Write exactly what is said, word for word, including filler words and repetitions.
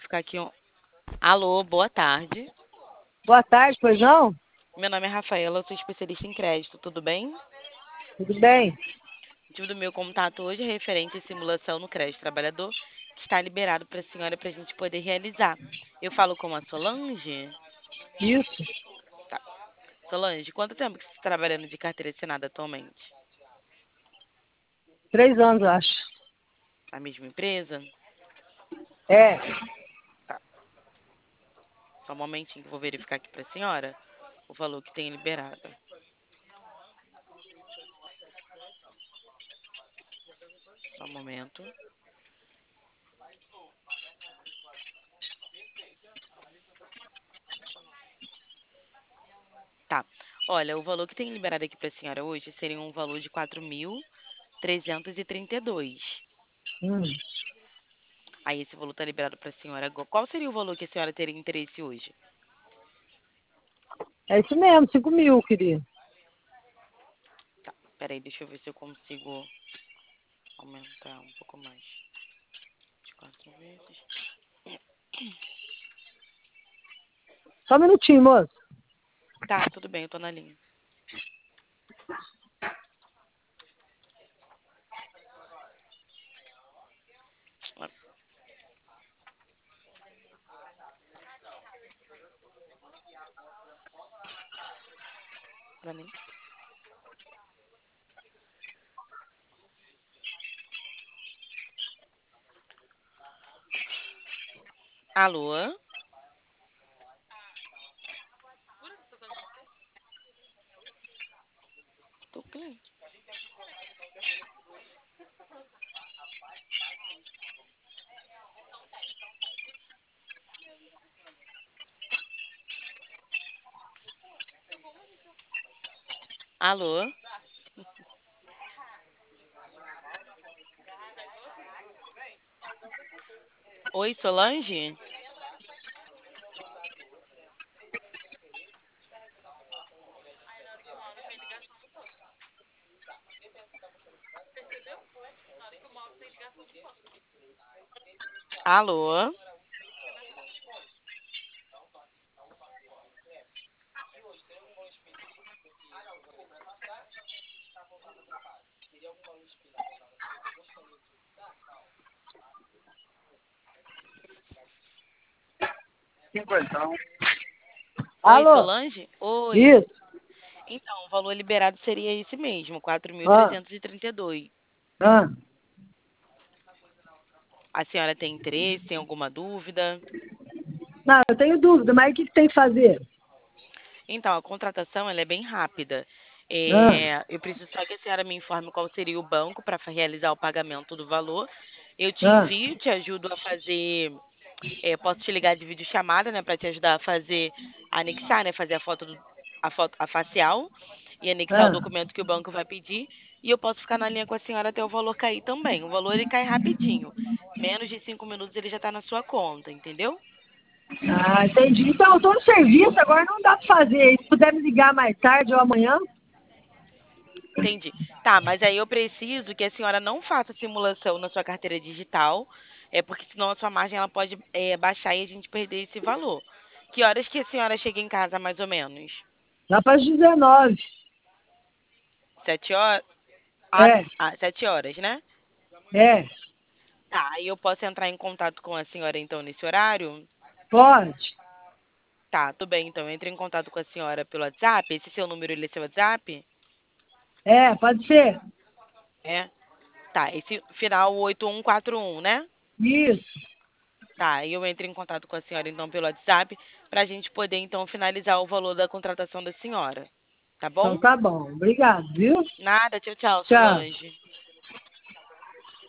ficar aqui. um- Alô, boa tarde. Boa tarde, pois não? Meu nome é Rafaela, eu sou especialista em crédito, tudo bem? Tudo bem? O motivo do meu contato hoje é referente à simulação no crédito trabalhador, que está liberado para a senhora para a gente poder realizar. Eu falo com a Solange? Isso. Tá. Solange, quanto tempo que você está trabalhando de carteira assinada atualmente? Três anos, eu acho. Na mesma empresa? É. Tá. Só um momentinho que eu vou verificar aqui para a senhora o valor que tem liberado. Só um momento. Tá. Olha, o valor que tem liberado aqui para a senhora hoje seria um valor de quatro mil trezentos e trinta e dois. Hum. Aí esse valor está liberado para a senhora agora. Qual seria o valor que a senhora teria interesse hoje? É isso mesmo, cinco mil, queria. Tá, peraí, deixa eu ver se eu consigo aumentar um pouco mais. De quatro vezes. Só um minutinho, moço. Tá, tudo bem, eu tô na linha. Ah, pra mim. Alô? Tô cliente. Alô? Oi, Solange? Alô? Oi, Alô? Solange? Oi. Isso. Então, o valor liberado seria esse mesmo, quatro mil Ah, trezentos e e trinta e dois. ah. A senhora tem interesse, tem alguma dúvida? Não, eu tenho dúvida, mas o que, que tem que fazer? Então, a contratação ela é bem rápida. Ah, É, eu preciso só que a senhora me informe qual seria o banco para realizar o pagamento do valor. Eu te ah, envio, te ajudo a fazer. É, posso te ligar de videochamada, né, para te ajudar a fazer, a anexar, né, fazer a foto, do, a foto, a facial e anexar o ah. documento que o banco vai pedir. E eu posso ficar na linha com a senhora até o valor cair também. O valor ele cai rapidinho. Menos de cinco minutos ele já está na sua conta, entendeu? Ah, entendi. Então, eu tô no serviço, agora não dá pra fazer. Se puder me ligar mais tarde ou amanhã. Entendi. Tá, mas aí eu preciso que a senhora não faça simulação na sua carteira digital, é porque senão a sua margem ela pode é, baixar e a gente perder esse valor. Que horas que a senhora chega em casa, mais ou menos? Dá para as dezenove. Sete horas? Ah, É, ah, sete horas, né? é. Tá, aí eu posso entrar em contato com a senhora então nesse horário? Pode. Tá, tudo bem, então. Eu entro em contato com a senhora pelo WhatsApp. Esse seu número, ele é seu WhatsApp? É, pode ser. É. Tá, esse final oito um quatro um, né? Isso. Tá, aí eu entro em contato com a senhora então pelo WhatsApp para a gente poder então finalizar o valor da contratação da senhora. Tá Então bom? tá bom. Obrigado, viu? Nada, tchau, tchau, Tchau. Solange.